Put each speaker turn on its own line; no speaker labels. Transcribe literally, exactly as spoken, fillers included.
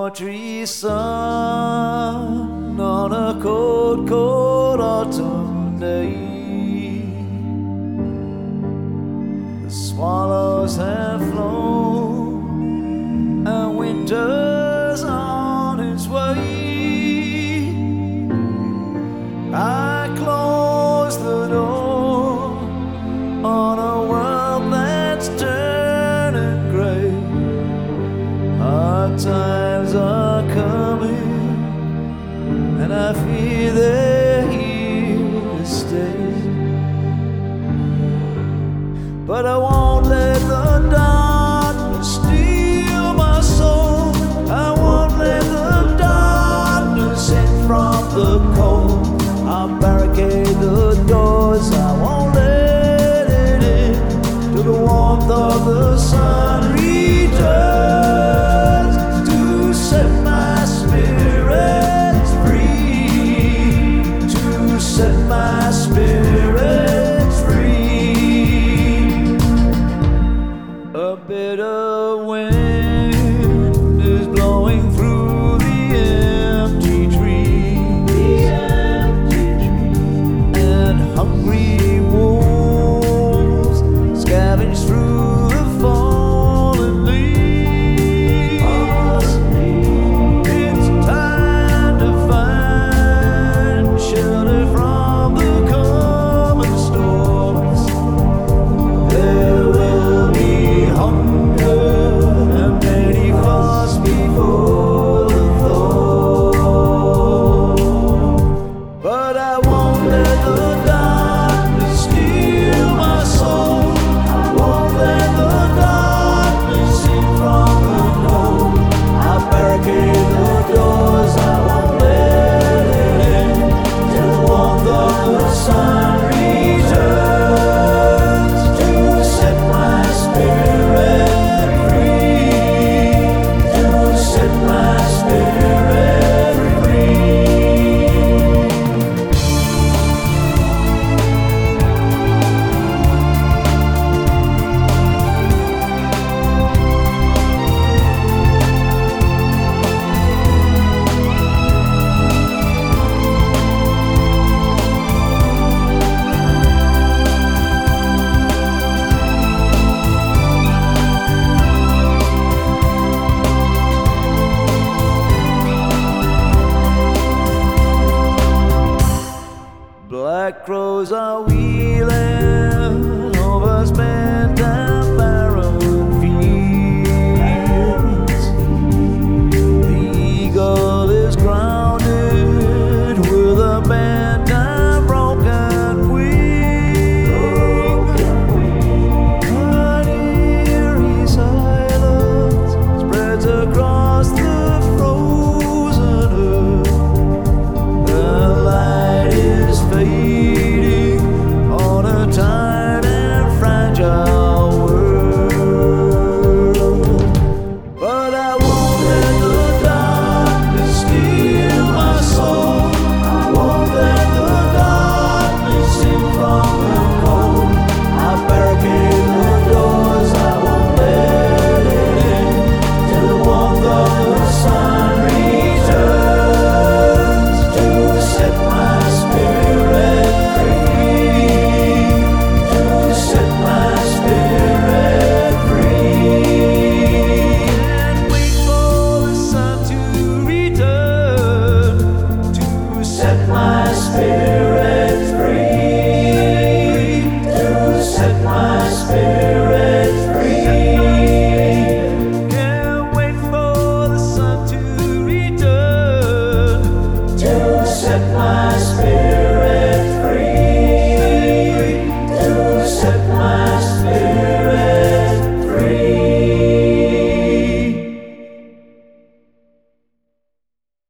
sultry sun on a cold, cold autumn day. The swallows have flown and winter's on its way. I close the door on a world that's turning gray. Hard times are coming, and I fear they're here to stay. But I won't let the darkness steal my soul. I won't let the darkness in from the cold. I'll barricade the doors, I won't let it in till the warmth of the sun returns to set my spirits free, to set my spirits free. A bitter wind is blowing through the empty tree, the empty tree, and hungry wolves scavenge through the fallen leaves. It's time to find shelter from the coming storms. There will be hunger and many frosts before the thaw. But I won't let the darkness steal my soul. I won't let the darkness in from the cold. I'll barricade the doors, I won't let it in till the warmth of the sun returns to set my spirit free, to set my spirit free. Black crows are wheeling over spent and barren fields. The eagle is grounded with a bent and broken wing. An eerie silence spreads across the frozen earth. The light is fading on a tired and fragile world. But I won't let the darkness steal my soul. I won't let the darkness in from the cold. I'll barricade the doors, I won't let it in till the warmth of the sun returns to set my spirit free, to set my spirit free. And wait for the sun to return to set my spirit free, to set my spirit free. Can't wait for the sun to return to set my spirit free, to set my